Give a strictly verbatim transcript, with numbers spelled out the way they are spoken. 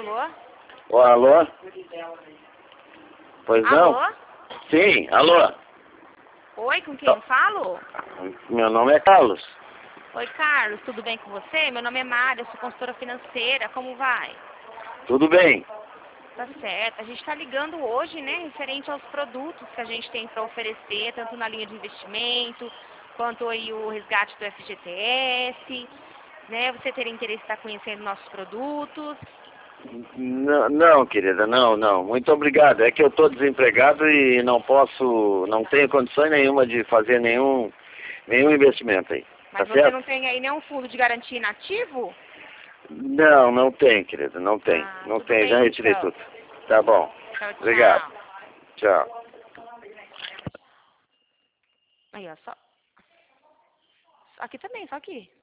Alô? Ô, alô? Pois não? Alô? Sim, alô? Oi, com quem eu falo? Meu nome é Carlos. Oi, Carlos, tudo bem com você? Meu nome é Mária, eu sou consultora financeira, como vai? Tudo bem? Tá certo, a gente está ligando hoje, né, referente aos produtos que a gente tem para oferecer, tanto na linha de investimento, quanto aí o resgate do F G T S, né, você teria interesse em estar conhecendo nossos produtos? Não, não, querida, não, não. Muito obrigado. É que eu estou desempregado e não posso, não tenho condições nenhuma de fazer nenhum, nenhum investimento aí. Mas Tá você certo? não tem aí nenhum fundo de garantia inativo? Não, não tem, querida, não tem. Ah, Não tudo tem, já bem retirei então. tudo. Tá bom. Tchau, Obrigado. tchau. Tchau. Aí, ó, só. Aqui também, só aqui.